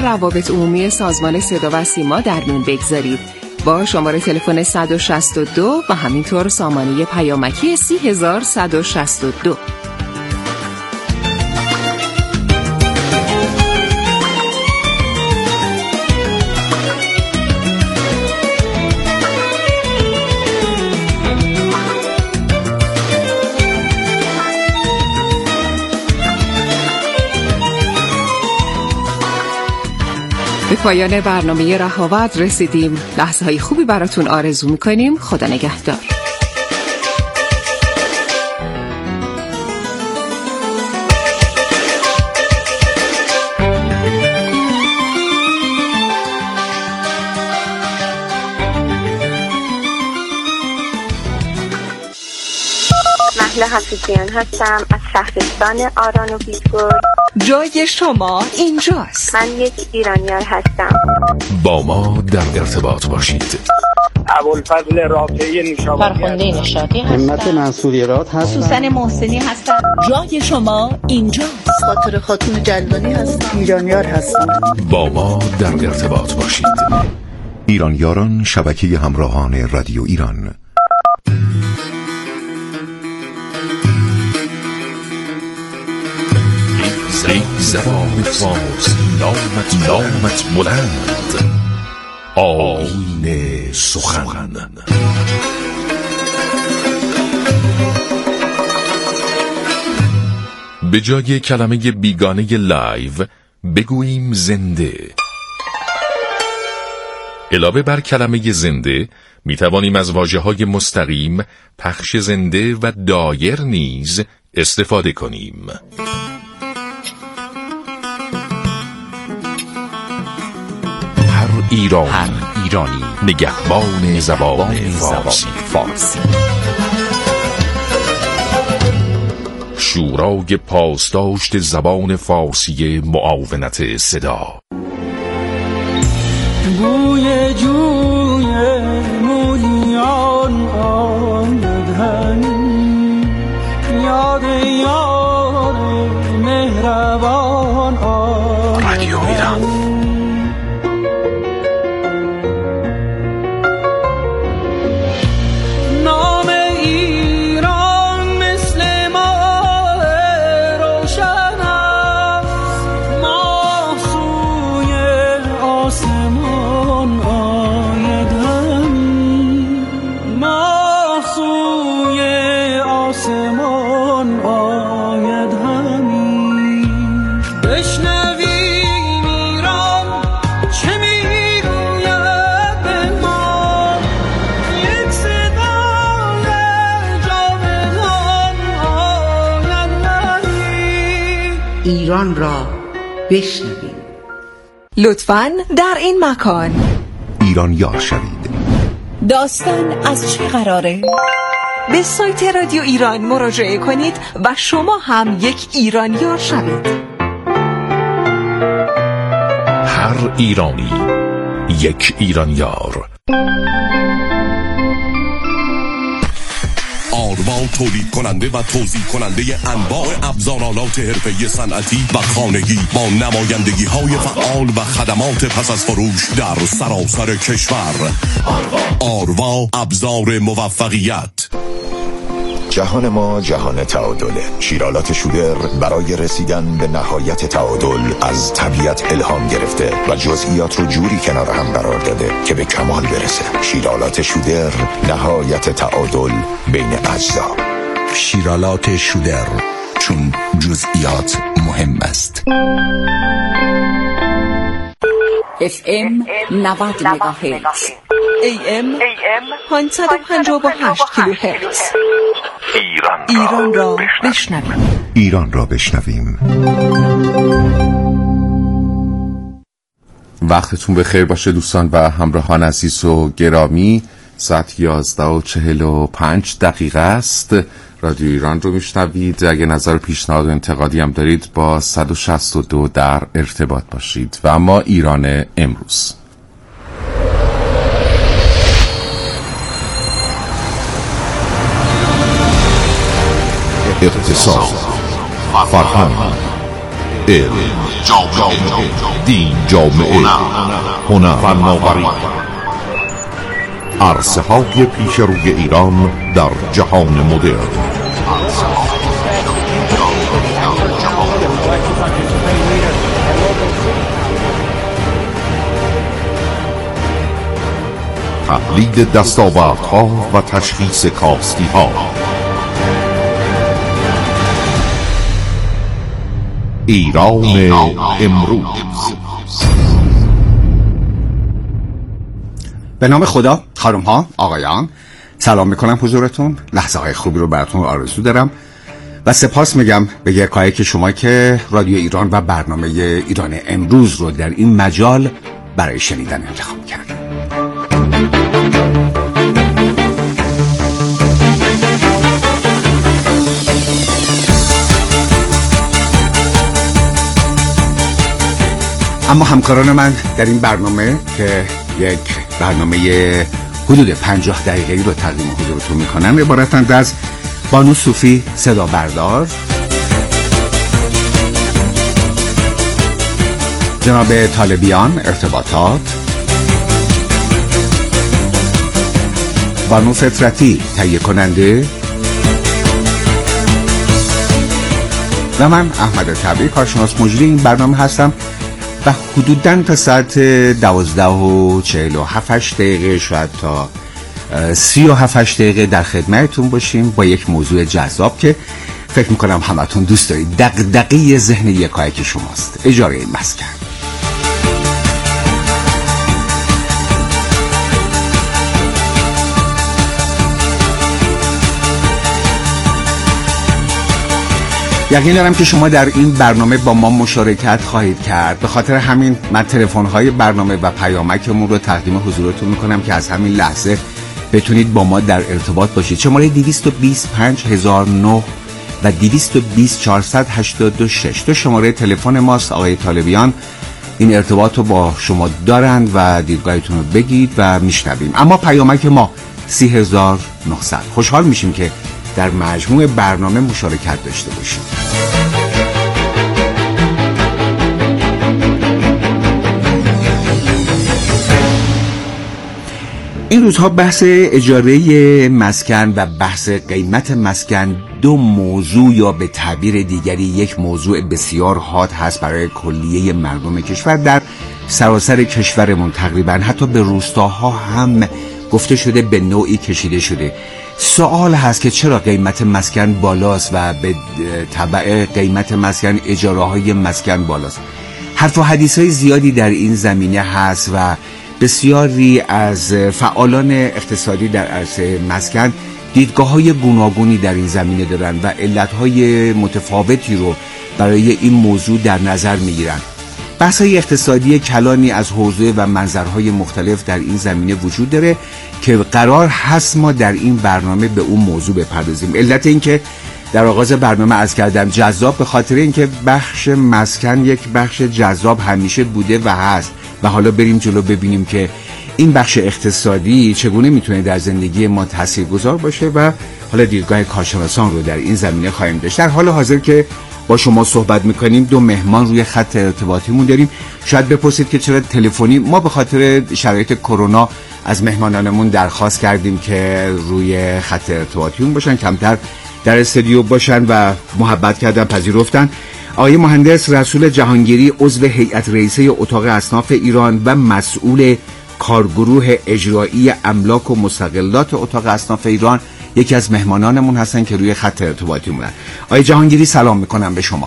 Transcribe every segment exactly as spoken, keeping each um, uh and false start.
روابط عمومی سازمان صدا و سیما در میون بگذارید با شماره تلفن صد و شصت و دو و همینطور سامانه پیامکی سی هزار صد و شصت و دو. به پایان برنامه رهاورد رسیدیم. لحظه های خوبی براتون آرزو میکنیم. خدا نگهدار. مهله حفیظیان هستم از شهرستان آران و بیتگل. جای شما اینجاست. من یک ایرانیار هستم. با ما در ارتباط باشید. ابوالفضل رافعی نشابوری، فرخنده نشاطی هستم. همت منصوریرات هستم. سوسن محسنی هستم. جای شما اینجاست. خاطر خاتون جلدانی هستم. ایرانیار هستم. با ما در ارتباط باشید. ایرانیاران، شبکه همراهان رادیو ایران. ای زبان فارسی نامت نامت بلند، آیین سخن. به جای کلمه بیگانه لایو بگوییم زنده. علاوه بر کلمه زنده می توانیم از واژه‌های مستقیم، پخش زنده و دایر نیز استفاده کنیم. هر ایرانی, هر ایرانی نگهبان زبان فارسی. فارسی شورای پاسداشت زبان فارسی معاونت صدا. بوی جوی مولیان آمد همی، یاد یار مهربان آمد. رادیو ایران. ایران را بشنویم. لطفاً در این مکان ایرانیار شوید. داستان از چه قراره؟ به سایت رادیو ایران مراجعه کنید و شما هم یک ایرانیار شوید. هر ایرانی یک ایرانیار. آروا تولید کننده و توزیع کننده انواع ابزارالات حرفه‌ای صنعتی و خانگی با نمایندگی های فعال و خدمات پس از فروش در سراسر کشور. آروا ابزار موفقیت. جهان ما جهان تعادله. شیرالات شودر برای رسیدن به نهایت تعادل از طبیعت الهام گرفته و جزئیات رو جوری کنار هم قرار داده که به کمال برسه. شیرالات شودر، نهایت تعادل بین اجزا. شیرالات شودر، چون جزئیات مهم است. اف ام نود مگاهرتز، ای ام پانصد و پنجاه و هشت کیلوهرتز. ایران, ایران را بشنویم. ایران را بشنویم. وقتتون بخیر باشه دوستان و همراهان عزیز و گرامی. ساعت یازده و چهل و پنج دقیقه است. رادیو ایران رو میشنوید. اگه نظر پیشنهاد و انتقادی هم دارید با صد و شصت و دو در ارتباط باشید. و اما ایران امروز. اقتصاد، فرهنگ، علم، دین، جامعه، هنر، فناوری، عرصه های پیش روی ایران در جهان مدرن. تحلیل دستاوردها و تشخیص کاستی ها. ایران امروز. به نام خدا، خانم ها، آقایان، سلام میکنم حضورتون. لحظه های خوبی رو براتون آرزو دارم و سپاس میگم به یکایی که شما که رادیو ایران و برنامه ایران امروز رو در این مجال برای شنیدن انتخاب کردید. اما همکاران من در این برنامه که یک برنامه حدود پنجاه دقیقه‌ای رو تقدیم حضورتون میکنن عبارتند از بانو صوفی صدا بردار، جناب طالبیان ارتباطات، بانو فطرتی تهیه کننده و من احمد طبیعی کارشناس مجری این برنامه هستم و حدوداً تا ساعت دوازده و چهل و هفت دقیقه شاید تا سی و هفت دقیقه در خدمتتون باشیم با یک موضوع جذاب که فکر میکنم همتون دوست دارید. دغدغه ذهن یکایک شماست، اجاره مسکن. یقین دارم که شما در این برنامه با ما مشارکت خواهید کرد. به خاطر همین من تلفن‌های برنامه و پیامکمون رو تقدیم حضورتون میکنم که از همین لحظه بتونید با ما در ارتباط باشید. شماره دویست و بیست پنج هزار و نه و دویست و بیست چهارصد و هشتاد و شش دو شماره تلفن ماست. آقای طالبیان این ارتباط رو با شما دارند و دیدگاهتون رو بگید و میشنویم. اما پیامک ما سی هزار و نهصد. خوشحال میشیم که در مجموع برنامه مشارکت داشته باشید. این روزها بحث اجاره مسکن و بحث قیمت مسکن دو موضوع یا به تعبیر دیگری یک موضوع بسیار حاد هست برای کلیه مردم کشور. در سراسر کشورمون تقریبا حتی به روستاها هم گفته شده، به نوعی کشیده شده. سوال هست که چرا قیمت مسکن بالاست و به تبع قیمت مسکن اجاره های مسکن بالاست. حرف و حدیث های زیادی در این زمینه هست و بسیاری از فعالان اقتصادی در عرصه مسکن دیدگاه های گوناگونی در این زمینه دارن و علت های متفاوتی رو برای این موضوع در نظر میگیرن. بحث های اقتصادی کلانی از حوزه و منظرهای مختلف در این زمینه وجود داره که قرار هست ما در این برنامه به اون موضوع بپردازیم. علت این که در آغاز برنامه عرض کردم جذاب به خاطر اینکه بخش مسکن یک بخش جذاب همیشه بوده و هست و حالا بریم جلو ببینیم که این بخش اقتصادی چگونه میتونه در زندگی ما تاثیرگذار باشه و حالا دیدگاه کارشناسان رو در این زمینه خواهیم داشت. در حال حاضر که با شما صحبت میکنیم دو مهمان روی خط ارتباطیمون داریم. شاید بپرسید که چرا تلفنی؟ ما به خاطر شرایط کرونا از مهمانانمون درخواست کردیم که روی خط ارتباطیمون باشن، کمتر در استودیو باشن و محبت کردن، پذیرفتن. آقای مهندس رسول جهانگیری، عضو هیئت رئیسه اتاق اصناف ایران و مسئول کارگروه اجرایی املاک و مستغلات اتاق اصناف ایران، یکی از مهمانانمون هستن که روی خط ارتباطی مونن. آقای جهانگیری سلام میکنم به شما.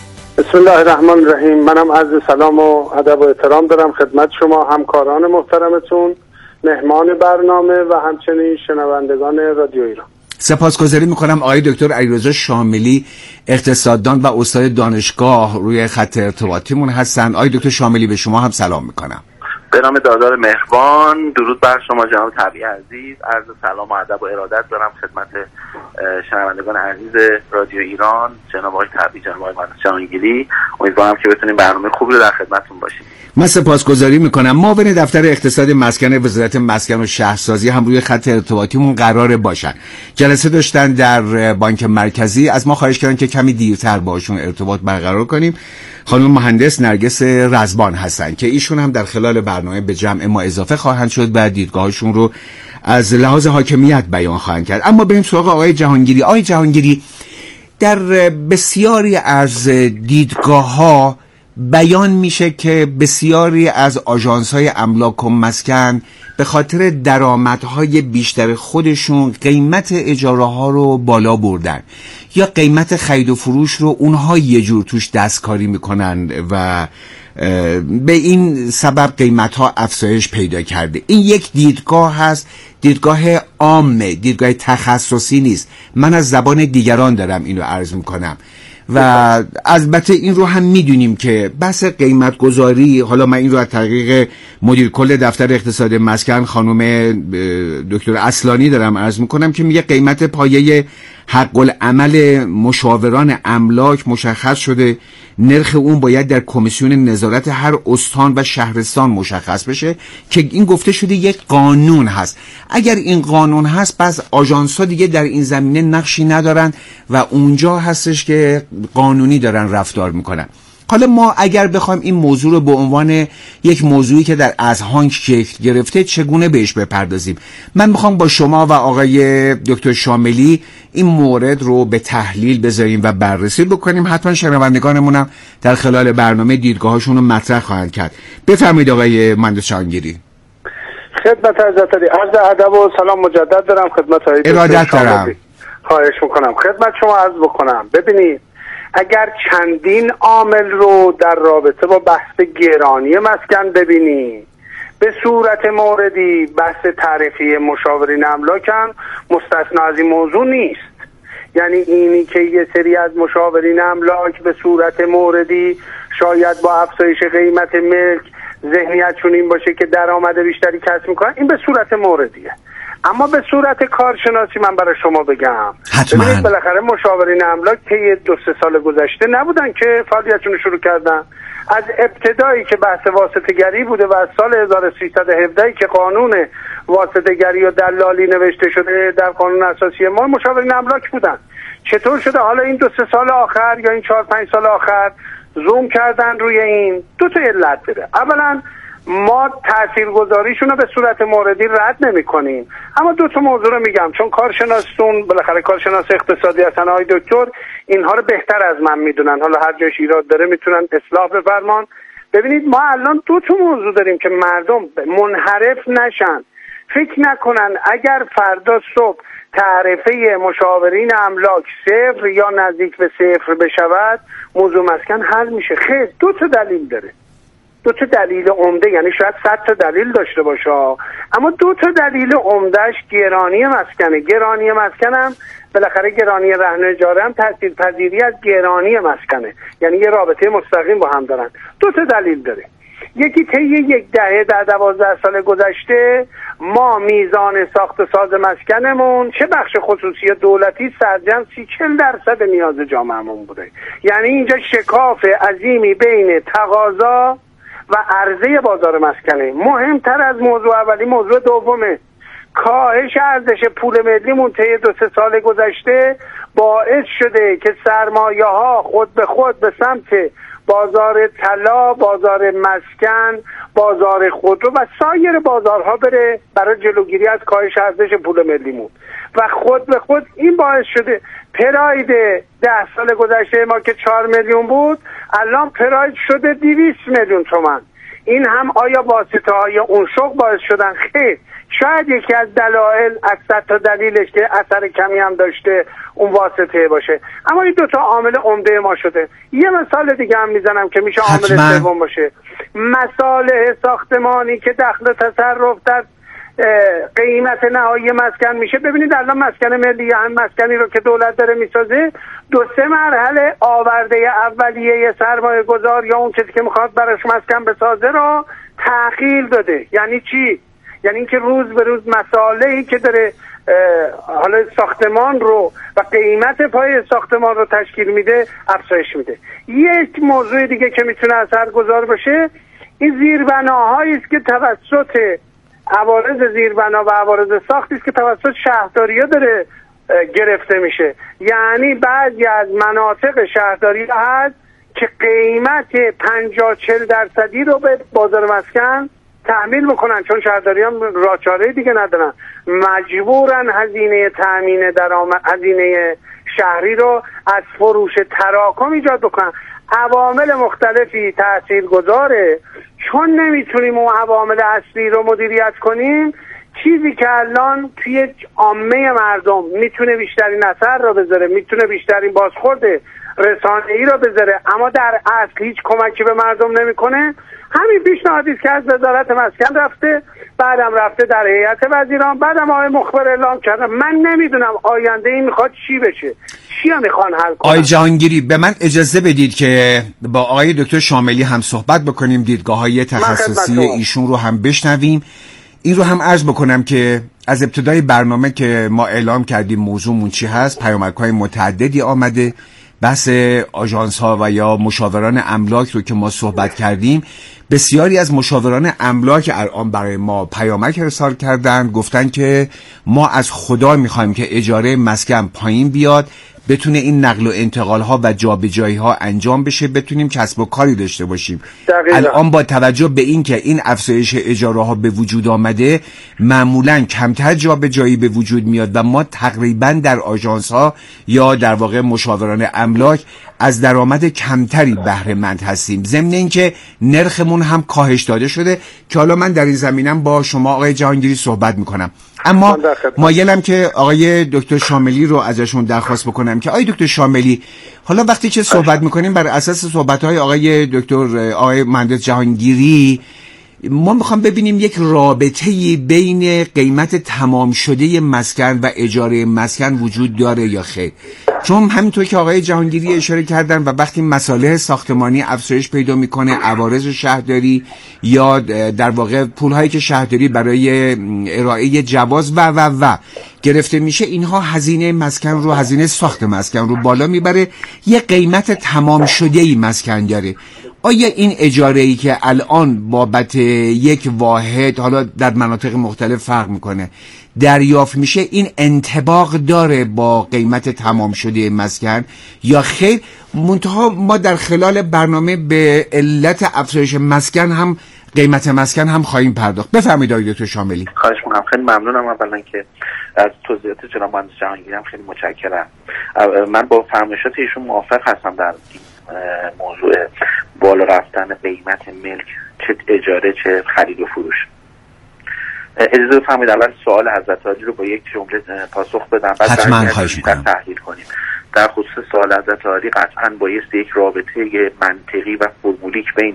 بسم الله الرحمن الرحیم. منم عرض سلام و ادب و احترام دارم خدمت شما، همکاران محترمتون، مهمان برنامه و همچنین شنوندگان رادیو ایران. سپاسگزاری میکنم. آقای دکتر علیرضا شاملی، اقتصاددان و استاد دانشگاه، روی خط ارتباطیمون هستن. آقای دکتر شاملی به شما هم سلام میکنم. به نام دادار مهربان. درود بر شما جناب طبیعی عزیز. عرض سلام و ادب و ارادت دارم خدمت شنوندگان عزیز رادیو ایران، جناب آقای طبیعی، جناب آقای مهندس جهانگیری. امیدوارم که بتونیم برنامه خوبی رو در خدمتتون باشیم. من سپاسگزاری میکنم. معاون دفتر اقتصاد مسکن وزارت مسکن و شهرسازی هم روی خط ارتباطیمون قراره باشن. جلسه داشتن در بانک مرکزی، از ما خواهش کردن که کمی دیرتر باشون ارتباط برقرار کنیم. خانم مهندس نرگس رزبان هستن که ایشون هم در خلال برنامه به جمع ما اضافه خواهند شد و دیدگاهشون رو از لحاظ حاکمیت بیان خواهند کرد. اما بریم سراغ آقای جهانگیری. آقای جهانگیری، در بسیاری از دیدگاه‌ها بیان میشه که بسیاری از آژانس‌های املاک و مسکن به خاطر درآمدهای بیشتر خودشون قیمت اجاره ها رو بالا بردن یا قیمت خرید و فروش رو اونها یه جور توش دستکاری میکنن و به این سبب قیمت ها افزایش پیدا کرده. این یک دیدگاه هست، دیدگاه عامه، دیدگاه تخصصی نیست. من از زبان دیگران دارم اینو عرض میکنم و البته این رو هم میدونیم که بحث قیمت گذاری، حالا من این رو از طریق مدیر کل دفتر اقتصاد مسکن خانم دکتر اصلانی دارم عرض میکنم که میگه قیمت پایه حق العمل مشاوران املاک مشخص شده، نرخ اون باید در کمیسیون نظارت هر استان و شهرستان مشخص بشه که این گفته شده یک قانون هست. اگر این قانون هست پس آژانس‌ها دیگه در این زمینه نقشی ندارن و اونجا هستش که قانونی دارن رفتار میکنن. حالا ما اگر بخوایم این موضوع رو به عنوان یک موضوعی که در اذهان شکل گرفته چگونه بهش بپردازیم، من میخوام با شما و آقای دکتر شاملی این مورد رو به تحلیل بذاریم و بررسی بکنیم. حتما شنوندگانمونم در خلال برنامه دیدگاهاشون رو مطرح خواهند کرد. بفرمایید آقای مهندس جهانگیری. خدمت حضرت علی عرض ادب و سلام مجدد دارم خدمت های ارادت دارم. خواهش میکنم خدمت شما عرض بکنم. ببینید، اگر چندین عامل رو در رابطه با بحث گرانی مسکن ببینی، به صورت موردی بحث تعرفی مشاورین املاکن مستثنا از این موضوع نیست. یعنی اینی که یه سری از مشاورین املاک به صورت موردی شاید با افزایش قیمت ملک ذهنیتشون این باشه که درآمد بیشتری کسب میکنن، این به صورت موردیه. اما به صورت کارشناسی من برای شما بگم، ببینید بالاخره مشاورین املاک طی دو سه سال گذشته نبودن که فعالیتشون رو شروع کردن. از ابتدایی که بحث واسطه‌گری بوده و از سال هزار و سیصد و هفده که قانون واسطه‌گری و دلالی نوشته شده در قانون اساسی ما، مشاورین املاک بودن. چطور شده حالا این دو سه سال آخر یا این چهار پنج سال آخر زوم کردن روی این؟ دو تا علت داره. اولا ما تاثیرگذاریشون رو به صورت موردی رد نمی کنیم، اما دو تا موضوع رو میگم چون کارشناسون بالاخره کارشناس اقتصادی هستن آقای دکتر، اینها رو بهتر از من میدونن، حالا هر جاش ایراد داره میتونن اصلاح بفرمان. ببینید، ما الان دو تا موضوع داریم که مردم منحرف نشن، فکر نکنن اگر فردا صبح تعرفه مشاورین املاک صفر یا نزدیک به صفر بشود موضوع مسکن حل میشه. خیر، دو تا دلیل داره، دو تا دلیل عمده، یعنی شاید صد تا دلیل داشته باشه اما دو تا دلیل عمدهش گرانی مسکنه. گرانی مسکن هم بالاخره گرانی رهن اجاره هم تاثیر پذیری از گرانی مسکنه، یعنی یه رابطه مستقیم با هم دارن. دو تا دلیل داره. یکی طی یک دهه در دوازده سال گذشته ما میزان ساخت و ساز مسکنمون چه بخش خصوصی دولتی سرجم سی چل درصد نیاز جامعهمون بوده. یعنی اینجا شکاف عظیمی بین تقاضا و عرضه بازار مسکنه. مهمتر از موضوع اولی موضوع دومه. کاهش ارزش پول ملیمون طی دو سه سال گذشته باعث شده که سرمایه ها خود به خود به سمت بازار طلا، بازار مسکن، بازار خودرو و سایر بازارها بره برای جلوگیری از کاهش ارزش پول ملیمون و خود به خود این باعث شده پراید ده سال گذشته ما که چهار میلیون بود الان پراید شده دویست میلیون تومان. این هم آیا واسطه های اون شغل باعث شدن؟ خیر، شاید یکی از دلایل از صد تا دلیلش که اثر کمی هم داشته اون واسطه باشه، اما این دوتا عامل عمده ما شده. یه مثال دیگه هم میزنم که میشه عامل سوم باشه. مصالح ساختمانی که دخل تصرف در قیمت نهایی مسکن میشه. ببینید الان مسکن ملی هم مسکنی رو که دولت داره میسازه دو سه مرحله آورده اولیه سرمایه گذار یا اون کسی که میخواد براش مسکن بسازه رو تغییر داده. یعنی چی؟ یعنی اینکه روز به روز مسائلی که داره حالا ساختمان رو و قیمت پای ساختمان رو تشکیل میده افزایش میده. یک موضوع دیگه که میتونه اثرگذار باشه این زیربناهایی است که توسط عوارض زیربنا و عوارض ساختی است که توسط شهرداری‌ها داره گرفته میشه. یعنی بعضی از مناطق شهرداری هست که قیمت پنجاه چهل درصدی رو به بازار مسکن تحمیل میکنن، چون شهرداریان راه چاره دیگه ندارن، مجبورن هزینه تامین درآمد، هزینه شهری رو از فروش تراکم ایجاد بکنن. عوامل مختلفی تاثیرگذاره، چون نمیتونیم اون عوامل اصلی رو مدیریت کنیم. چیزی که الان توی عامه مردم میتونه بیشترین اثر رو بذاره، میتونه بیشترین بازخورد رسانه‌ای رو بذاره، اما در اصل هیچ کمکی به مردم نمیکنه، همین پیشنهادی است که از وزارت مسکن رفته، بعدم رفته در هیئت وزیران، بعدم آقای مخبر اعلام کردن. من نمیدونم آینده این میخواد چی بشه، چی میخوان حل کنن. آقای جهانگیری به من اجازه بدید که با آقای دکتر شاملی هم صحبت بکنیم، دیدگاه‌های تخصصی ایشون رو هم بشنویم. این رو هم عرض بکنم که از ابتدای برنامه که ما اعلام کردیم موضوعمون چی هست، پیامک‌های متعددی آمده. بحث آژانس ها و یا مشاوران املاک رو که ما صحبت کردیم، بسیاری از مشاوران املاک الان برای ما پیامک ارسال کردن، گفتن که ما از خدا میخوایم که اجاره مسکن پایین بیاد، بتونه این نقل و انتقال ها و جابجایی ها انجام بشه، بتونیم کسب و کاری داشته باشیم. دقیقا. الان با توجه به این که این افزایش اجاره ها به وجود آمده، معمولا کمتر جابجایی به وجود میاد و ما تقریبا در آژانس ها یا در واقع مشاوران املاک از درآمد کمتری بهره مند هستیم، ضمن اینکه نرخمون هم کاهش داده شده که حالا من در این زمینم با شما آقای جهانگیری صحبت میکنم. اما مایلم که آقای دکتر شاملی رو ازشون درخواست بکنم که آقای دکتر شاملی، حالا وقتی که صحبت میکنیم بر اساس صحبت‌های آقای دکتر آقای مهندس جهانگیری، ما میخوام ببینیم یک رابطه‌ای بین قیمت تمام شده مسکن و اجاره مسکن وجود داره یا خیر. چون همینطور که آقای جهانگیری اشاره کردن و وقتی مصالح ساختمانی افزایش پیدا میکنه، عوارض شهرداری یا در واقع پولهایی که شهرداری برای ارائه جواز و و و گرفته میشه، اینها هزینه مسکن رو، هزینه ساخت مسکن رو بالا میبره، یه قیمت تمام شده ای مسکن داره. آیا این اجاره‌ای که الان بابت یک واحد حالا در مناطق مختلف فرق میکنه دریافت میشه، این انطباق داره با قیمت تمام شده مسکن یا خیر؟ منتها ما در خلال برنامه به علت افزایش مسکن هم قیمت مسکن هم خواهیم پرداخت. بفرمایید آقای دکتر شاملی. خواهش می‌کنم. خیلی ممنونم اولا که از توضیحات جناب مهندس جهانگیری، خیلی متشکرم. من با فرمایشات ایشون موافق هستم در موضوع بالا رفتن قیمت ملک، چه اجاره چه خرید و فروش. اجازه بفرمایید اول سوال حضرت عالی رو با یک جمله پاسخ بدم، بعد حتما خواهش می‌کنم تحلیل کنیم. در خصوص سوال حضرت عالی قطعاً بایست یک رابطه منطقی و فرمولیک بین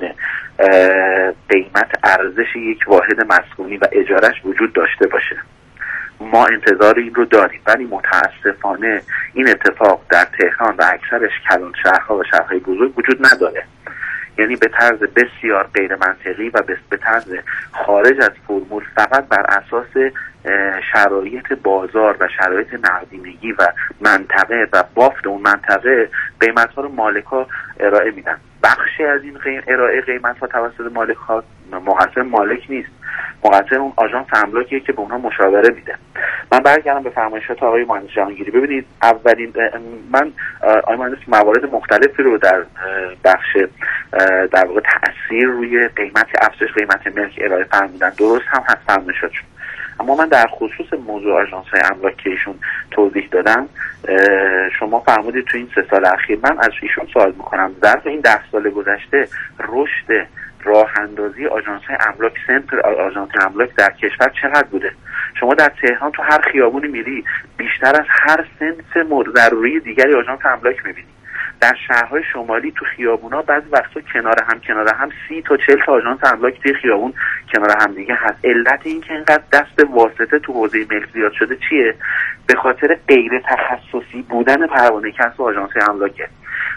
قیمت ارزش یک واحد مسکونی و اجارش وجود داشته باشه. ما انتظار این رو داریم، ولی متاسفانه این اتفاق در تهران و اکثرش کلان شهرها و شهرهای بزرگ وجود نداره. یعنی به طرز بسیار غیر منطقی و به طرز خارج از فرمول، فقط بر اساس شرایط بازار و شرایط نقدینگی و منطقه و بافت اون منطقه قیمت ها رو مالک ها ارائه میدن. بخشی از این قیم ارائه قیمت ها توسط مالک ها مقصر مالک نیست، مقصر اون آژانس املاکیه که به اونها مشاوره میده. من برگردم به فرمایشات آقای مهندس جهانگیری. ببینید، اولین من آقای مهندس موارد مختلفی رو در بخش در واقع تأثیر روی قیمت افزایش قیمت ملک ارائه فرمودن، درست هم هست فرمایشاتشون، اما من در خصوص موضوع آژانس‌های املاک که ایشون توضیح دادم، شما فرمودید تو این سه سال اخیر، من از ایشون سوال میکنم ظرف این ده سال گذشته رشد راه اندازی آژانس‌های املاک، سنتر آژانس املاک در کشور چقدر بوده؟ شما در تهران تو هر خیابونی میری بیشتر از هر سنت ضروری دیگری آژانس املاک میبینی. در شهرهای شمالی تو خیابونا بعضی وقتا کنار هم کنار هم سی تا چهل تا آژانس املاک توی خیابون کنار هم دیگه هست. علت این که اینقدر دست واسطه تو حوزه ملک زیاد شده چیه؟ به خاطر غیر تخصصی بودن پروانه کسب و آژانس املاکه.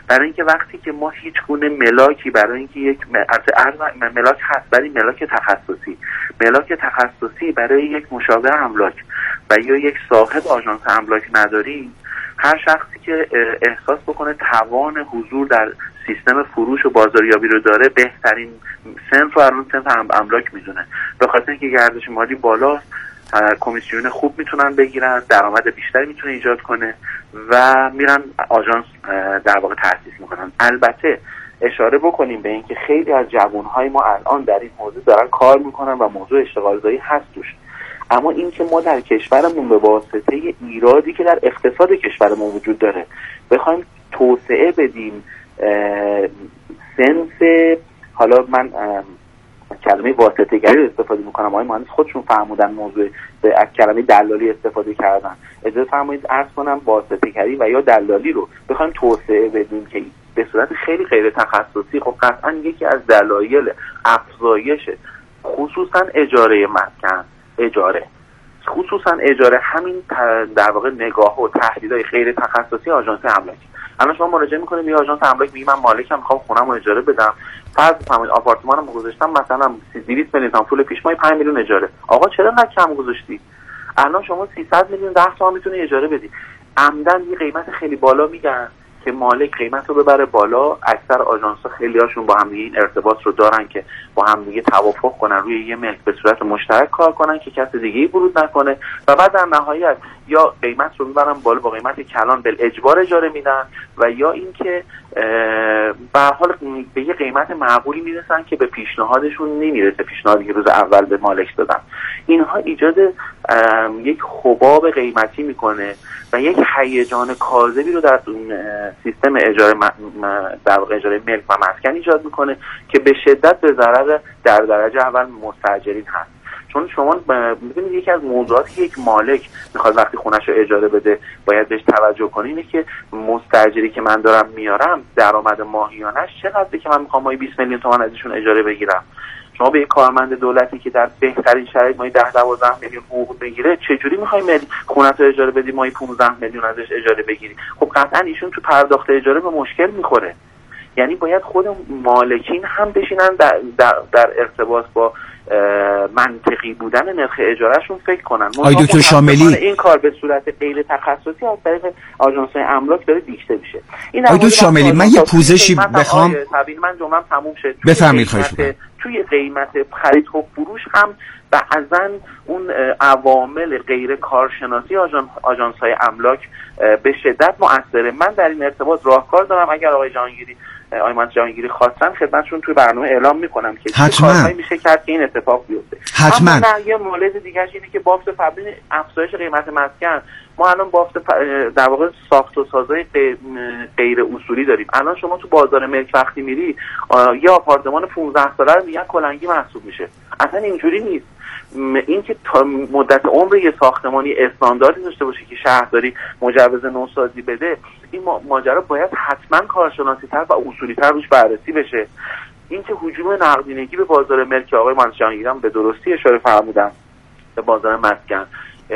برای اینکه وقتی که ما هیچ گونه ملاکی برای اینکه یک ملاک هست، برای ملاک تخصصی ملاک تخصصی برای یک مشاور املاک و یا یک صاحب آژانس املاک نداریم، هر شخصی که احساس بکنه توان حضور در سیستم فروش و بازاریابی رو داره بهترین صنف رو الان صنف املاک میدونه، به خاطر اینکه گردش مالی بالاست، کمیسیون خوب میتونن بگیرن، درآمد بیشتری میتونه ایجاد کنه و میرن آژانس در واقع تأسیس میکنن. البته اشاره بکنیم به اینکه خیلی از جوانهای ما الان در این موضوع دارن کار میکنن و موضوع اشتغال زایی هست توش، اما این که ما در کشورمون به واسطه ایرادی که در اقتصاد کشورمون وجود داره بخوایم توسعه بدیم صنف، حالا من کلمه واسطه گری رو استفاده میکنم، آقای مهندس خودشون فرمودن موضوع از کلمه دلالی استفاده کردن، اجازه فرمایید عرض کنم واسطه گری و یا دلالی رو بخوایم توسعه بدیم که به صورت خیلی غیر تخصصی، خب قطعا یکی از دلایل افزایش خصوصا اجاره مسکن، اجاره خصوصا اجاره همین در واقع نگاه و تهدیدهای غیر تخصصی آژانس املاکی. الان شما مراجعه میکنید یه آژانس املاک میگه من مالکم میخوام خونه‌مو اجاره بدم، فرض بفرمایید آپارتمانم گذاشتم مثلا دویست میلیون تومان پول پیش ماه پنج میلیون اجاره، آقا چرا انقدر کم گذاشتی؟ الان شما سیصد میلیون ده تومان میتونی اجاره بدی. عمدن یه قیمت خیلی بالا میگن که مالک قیمت رو ببره بالا. اکثر آژانس‌ها خیلی هاشون با هم دیگه این ارتباط رو دارن که با هم دیگه توافق کنن روی یه ملک به صورت مشترک کار کنن که کس دیگه‌ای ورود نکنه و بعد در نهایت یا قیمت رو میبرن بالا با قیمت کلان بل اجبار اجاره میدن و یا اینکه به هر حال به یه قیمت معقولی میرسن که به پیشنهادشون نمیرسه، پیشنهادی که روز اول به مالک دادن. اینها ایجاد یک حباب قیمتی میکنه و یک هیجان کاذبی رو در سیستم اجاره در واقع اجاره ملک و مسکن ایجاد میکنه که به شدت به ضرر در درجه اول مستاجرین هست. چون شما می‌بینید یکی از موضوعاتی که یک مالک میخواد وقتی خونه‌شو اجاره بده باید بهش توجه کنه اینه که مستاجری که من دارم میارم درآمد ماهیانش چقدره که من میخوام ماهی بیست میلیون تومان ازشون اجاره بگیرم. شما به یک کارمند دولتی که در بهترین شرایط ماهی ده دوازده میلیون حقوق بگیره چجوری میخوای خونه‌تو اجاره بدی ماهی پانزده میلیون ازش اجاره بگیری؟ خب قطعا ایشون تو پرداخت اجاره به مشکل میخوره. یعنی باید خود مالکین هم بشینن در, در, در ارتباط با منطقی بودن نرخ اجارهشون فکر کنن. آقای دکتر شاملی این کار به صورت غیر تخصصی از طریق آژانس‌های املاک داره دیکته میشه. آقای دکتر شاملی من یه پوزشی بخوام طبیعی من جمله‌ام تموم شد. بفرمایید خواهش می‌کنم. توی قیمت خرید و فروش هم بعضن اون عوامل غیر کارشناسی آژانس آژانس‌های املاک به شدت مؤثره. من در این ارتباط راهکار دارم، اگر آقای جهانگیری آقای من جهانگیری خواستن خدمتشون توی برنامه اعلام میکنم که چه کارهایی میشه کرد که این اتفاق بیفته. حتما. اما یه مورد دیگه اینه که بافت فبرین افزایش قیمت مسکن، ما الان بافت در واقع ساخت و سازای غیر اصولی داریم. الان شما تو بازار ملک وقتی میری یه آپارتمان پانزده ساله رو میگن کلنگی محسوب میشه. اصلا اینجوری نیست. این که تا مدت عمر یه ساختمانی استانداردی داشته باشه که شهرداری مجوز نوسازی بده، این ماجرا باید حتما کارشناسی تر و اصولی تر روش بررسی بشه. این که هجوم نقدینگی به بازار ملک، آقای مهندس جهانگیری هم به درستی اشاره فرمودن به بازار مسکن،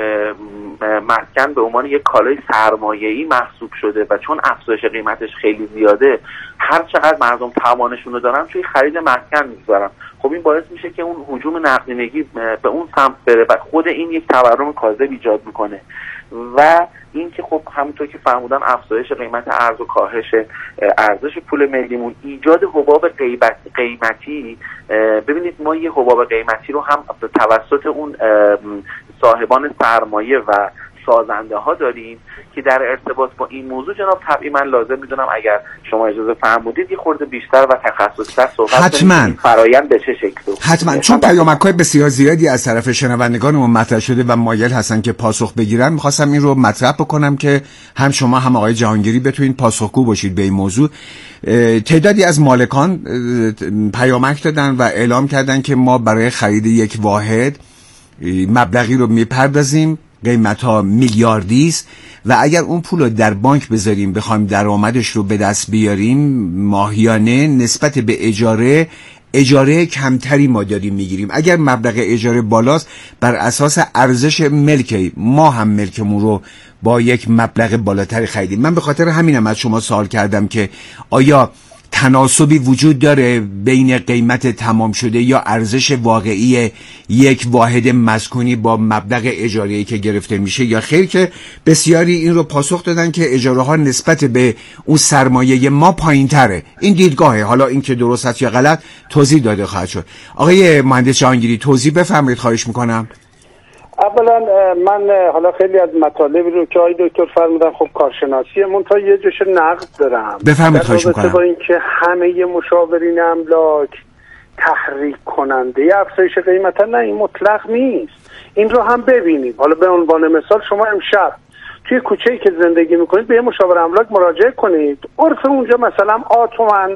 مسکن به عنوان یک کالای سرمایه‌ای محسوب شده و چون افزایش قیمتش خیلی زیاده هر چقدر مردم توانشون رو دارن توی خرید مسکن می‌ذارن. خب این باعث میشه که اون هجوم نقدینگی به اون سمت بره و خود این یک تورم کاذب ایجاد میکنه و این که خب همونطور که فرمودن افزایش قیمت ارز و کاهش ارزش پول ملیمون ایجاد حباب قیمتی. ببینید ما یه حباب قیمتی رو هم توسط اون صاحبان سرمایه و سازنده ها داریم که در ارتباط با این موضوع جناب طبعی من لازم میدونم اگر شما اجازه فرمودید یه خورده بیشتر و تخصصی‌تر صحبت کنیم فرآیند به چه شکل. حتما، چون پیامک‌های بسیار زیادی از طرف شنوندگانمون مطرح شده و مایل هستن که پاسخ بگیرن، می‌خواستم این رو مطرح بکنم که هم شما هم آقای جهانگیری بتونید پاسخگو باشید به این موضوع. تعدادی از مالکان پیامک دادن و اعلام کردن که ما برای خرید یک واحد مبلغی رو میپردازیم، قیمت ها میلیاردی است و اگر اون پول رو در بانک بذاریم بخوایم درآمدش رو به دست بیاریم ماهیانه نسبت به اجاره اجاره کمتری ما داریم میگیریم. اگر مبلغ اجاره بالاست بر اساس ارزش ملک ما هم ملکمون رو با یک مبلغ بالاتری خریدیم. من به خاطر همینم از شما سوال کردم که آیا تناسبی وجود داره بین قیمت تمام شده یا ارزش واقعی یک واحد مسکونی با مبلغ اجاره‌ای که گرفته میشه یا خیر، که بسیاری این رو پاسخ دادن که اجاره ها نسبت به اون سرمایه ما پایین تره. این دیدگاهه، حالا این که درست است یا غلط توضیح داده خواهد شد. آقای مهندس جهانگیری توضیح بفرمایید خواهش میکنم. اولا من حالا خیلی از مطالبی رو که آقای دکتر فرمودن خب کارشناسیه، منتها یه جوش نقد دارم. بفرمایید خواهش میکنم. با اینکه همه مشاورین املاک تحریک کننده افزایش قیمت، نه این مطلق نیست. این رو هم ببینید. حالا به عنوان مثال شما امشب توی کوچه‌ای که زندگی میکنید به یه مشاور املاک مراجعه کنید، عرف اونجا مثلا آتومن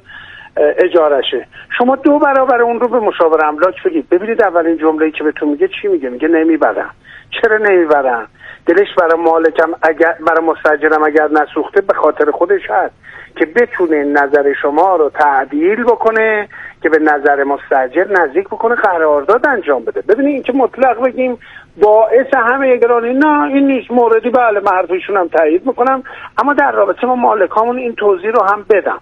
اجارشه، شما دو برابر اون رو به مشاور املاک بگید. ببینید اولین جمله‌ای که بهتون میگه چی میگه؟ میگه نمیبرن. چرا نمیبرن؟ دلش برای مالکم اگر برای مستاجرم اگر نسوخته به خاطر خودش هست که بتونه نظر شما رو تعدیل بکنه، که به نظر مستاجر نزدیک بکنه، قرارداد انجام بده. ببینید این که مطلق بگیم باعث همه گرانی، نه این نیست. موردی بله من حرفشون هم تایید میکنم، اما در رابطه با مالکامون این توضیح رو هم بدم.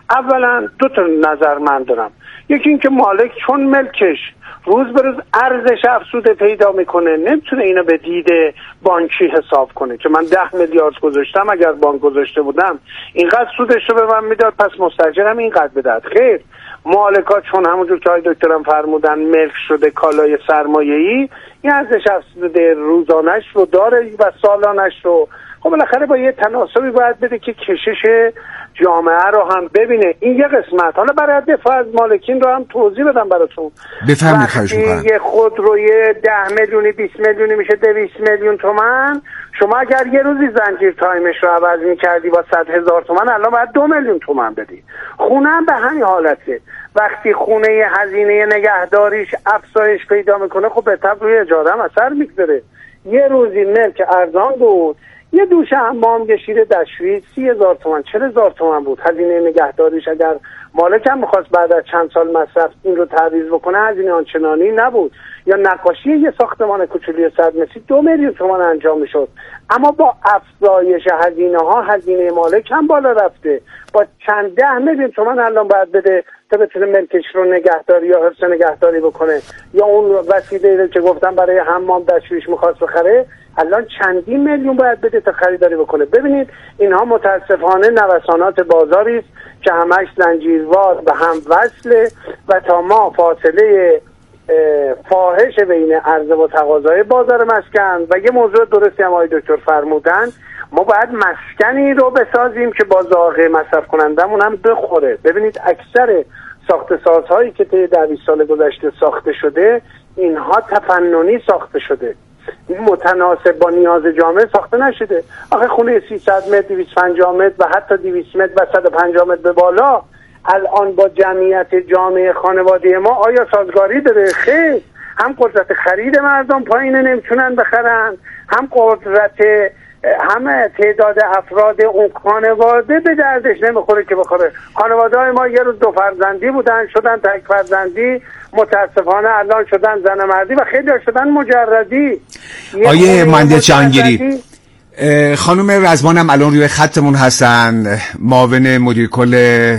اولا دو تا نظر من دارم. یکی این که مالک چون ملکش روز به روز ارزش افزوده پیدا میکنه نمیتونه اینو به دید بانکی حساب کنه که من ده میلیارد گذاشتم، اگر بانک گذاشته بودم اینقدر سودش رو به من میداد پس مستاجرم اینقدر بدهد. خیر، مالکا چون همونجور که آقای دکترم فرمودن ملک شده کالای سرمایه‌ای، این ارزش افزوده روزانش رو داره و سالانش رو. خب بالاخره با یه تناسبی باید بده که کشش جامعه رو هم ببینه. این یه قسمت. حالا برای دفاع از مالکین رو هم توضیح بدم براتون. بفرمایید خواهش می‌کنم. یه خودروی ده میلیونی بیست میلیونی میشه دویست میلیون تومان. شما اگر یه روزی زنجیر تایمش رو عوض می‌کردی با صد هزار تومان، الان باید دو میلیون تومان بدی. خونه هم به همین حالته. وقتی خونه هزینه نگهداریش افزایش پیدا میکنه خب به طبع روی اجاره هم اثر میگذاره. یه روزی ملک ارزان بود، یه دوش حمام گشیر دشویی سی هزار تومان چل هزار تومان بود. هزینه نگهداریش اگر مالک هم میخواست بعد از چند سال مصرف این رو تعویض بکنه هزینه آنچنانی نبود. یا نقاشی یه ساختمان کوچولی صد متری دو میلیون تومان انجام میشد. اما با افزایش هزینه ها هزینه مالک هم بالا رفته. با چند ده میلیون تومان الان باید بده تا بتونه ملکش رو نگهداری یا حفظ نگهداری بکنه. یا اون وسیله که گفتم برای حمام دشویش میخواست بخره الان چندین میلیون باید بده تا خریداری بکنه. ببینید اینها متاسفانه نوسانات بازاری است که همش زنجیروار به هم وصله و تا ما فاصله فاحش بین عرضه و تقاضای بازار مسکن و یه موضوع درستی هم آقای دکتر فرمودن، ما باید مسکنی رو بسازیم که با ذائقه مصرف کنندمون هم بخوره. ببینید اکثر ساخت سازهایی که طی ده بیست سال گذشته ساخته شده اینها تفننی ساخته شده، متناسب با نیاز جامعه ساخته نشده. آخه خونه سیصد متر دویست و پنجاه متر و حتی دویست متر و صد و پنجاه متر به بالا الان با جمعیت جامعه خانواده ما آیا سازگاری داره؟ خیر. هم قدرت خرید مردم پایینه نمیتونن بخرن، هم قدرت همه تعداد افراد اون خانواده به دردش نمیخوره که بخوره. خانواده های ما یه روز دو فرزندی بودن شدن تک فرزندی، متاسفانه الان شدن زن مردی و خیلی شدن مجردی. آیه مهندس جهانگیری، خانم رزوانم الان روی خطمون هستن، معاون مدیر کل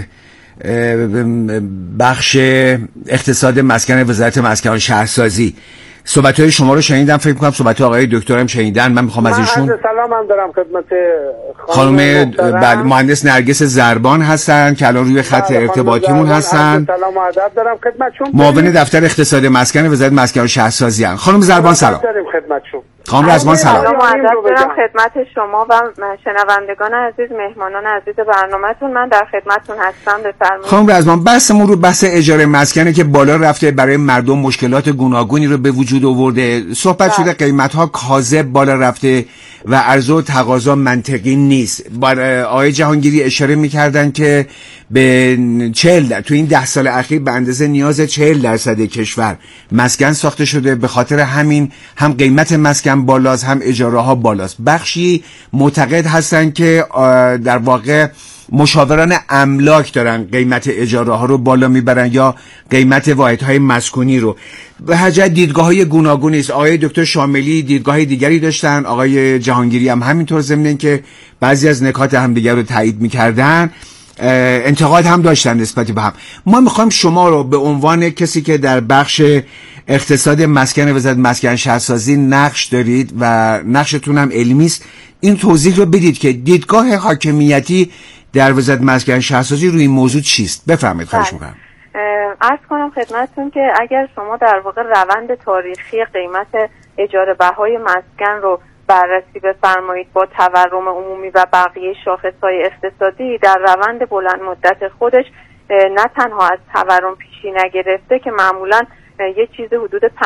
بخش اقتصاد مسکن وزارت مسکن و شهرسازی. صحبت‌های شما رو شنیدم، فکر می‌کنم صحبت آقای دکترم شنیدن. من می‌خوام از ایشون سلام هم دارم خدمت خانم بله مهندس نرگس زربان هستن که الان روی خط ارتباطیمون هستن. سلام و ادب دارم خدمتشون. معاون دفتر اقتصاد مسکن وزارت مسکن و شهرسازی ان. خانم زربان سلام. داریم خدمتشون. خانم رزوان سلام. سلام و ادب دارم خدمت شما و شنوندگان عزیز، مهمانان عزیز برنامه‌تون. من در خدمتتون هستم، بفرمایید. خانم رزوان، بحثمون رو بحث اجاره مسکنه که بالا رفته، برای مردم مشکلات گوناگونی رو به وجود آورده. صحبت شده قیمت‌ها کاذب بالا رفته و عرضه و تقاضا منطقی نیست. آقای جهانگیری اشاره می‌کردن که به چهل تو این ده سال اخیر به اندازه نیاز چهل درصد کشور مسکن ساخته شده، به خاطر همین هم قیمت مسکن هم بالاست هم اجاره ها بالاست. بخشی معتقد هستن که در واقع مشاوران املاک دارن قیمت اجاره ها رو بالا میبرن یا قیمت واحدهای مسکونی رو. به هر جهت دیدگاه های گوناگونی است. آقای دکتر شاملی دیدگاه دیگری داشتن، آقای جهانگیری هم همینطور، ضمن که بعضی از نکات همدیگر رو تایید میکردن، انتقاد هم داشتن نسبت به هم. ما میخوایم شما رو به عنوان کسی که در بخش اقتصاد مسکن وزارت مسکن شهرسازی نقش دارید و نقشتون هم علمی است، این توضیح رو بدید که دیدگاه حاکمیتی در وزارت مسکن شهرسازی روی این موضوع چیست. بفرمایید. خواهش می‌کنم. عرض کنم خدمتتون که اگر شما در واقع روند تاریخی قیمت اجاره بهای مسکن رو بررسی بفرمایید با تورم عمومی و بقیه شاخص‌های اقتصادی، در روند بلند مدت خودش نه تنها از تورم پیشی نگرفته که معمولاً یه چیز حدود